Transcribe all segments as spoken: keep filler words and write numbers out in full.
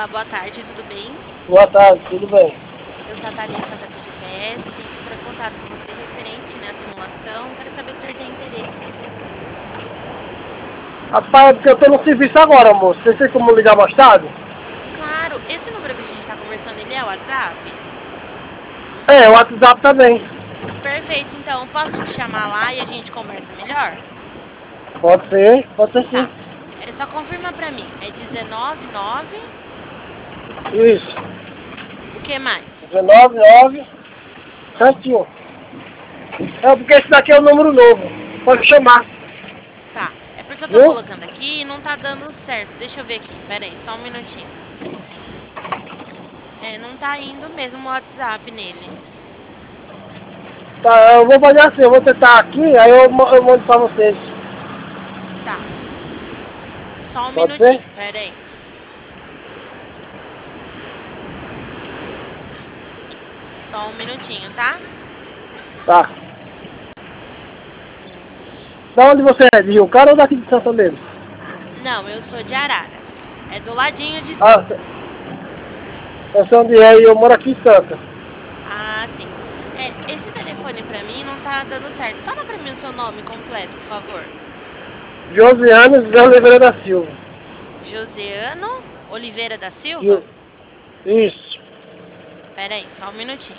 Olá, boa tarde, tudo bem? Boa tarde, tudo bem? Eu sou a Thalissa da Digipes, entro em contato com você referente né, à simulação. Quero saber se o senhor tem interesse. Rapaz, é porque eu tô no serviço agora, moço. Você tem como ligar mais tarde? Claro, esse número que a gente está conversando, ele é o WhatsApp? É, o WhatsApp também. Perfeito, então, posso te chamar lá e a gente conversa melhor? Pode ser, pode ser sim. Tá, é, só confirma pra mim, é dezenove nove, Isso. o que mais? dezenove, nove, certinho. É porque esse daqui é o número novo. Pode chamar, Tá, é porque eu tô viu? colocando aqui e não tá dando certo. Deixa eu ver aqui, pera aí, só um minutinho. É, não tá indo mesmo o WhatsApp nele. Tá, eu vou fazer assim, eu vou tentar aqui, aí eu, ma- eu mando pra vocês. Tá, só um Pode ser? minutinho, pera aí. Só um minutinho, tá? Tá. Da onde você é? De Rio Cara ou daqui de Santo mesmo? Não, eu sou de Araras. É do ladinho de Ah, Santos. eu sei onde é e eu moro aqui em Santa. Ah, sim. É, esse telefone pra mim não tá dando certo. Fala pra mim o seu nome completo, por favor. Josiane José Oliveira da Silva. Joseano Oliveira da Gil- Silva? Isso. Pera aí, só um minutinho.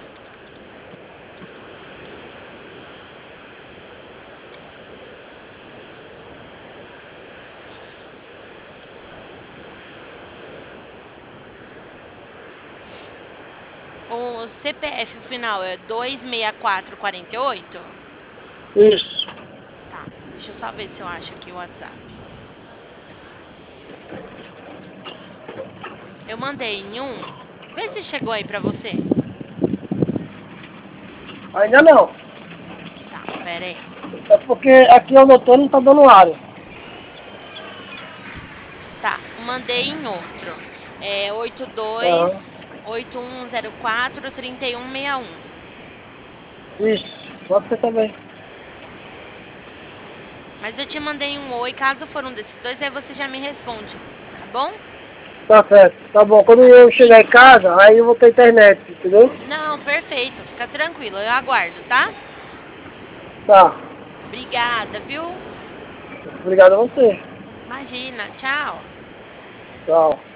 O C P F final é dois seis quatro quatro oito? Isso. Tá, deixa eu só ver se eu acho aqui o WhatsApp. Eu mandei em um. Vê se chegou aí pra você. Ainda não. Tá, pera aí. É porque aqui onde eu tô não tá dando área. Tá, mandei em outro. É oito Aham. dois oito um zero quatro três um seis um. Isso. Pode ser também. Mas eu te mandei um oi, caso for um desses dois, aí você já me responde, tá bom? Tá certo. Tá bom. Quando Tá. eu E chegar em casa, aí eu vou ter internet, entendeu? não, perfeito, fica tranquilo, eu aguardo, tá? Tá. Obrigada, viu? Obrigado a você. Imagina, tchau. Tchau.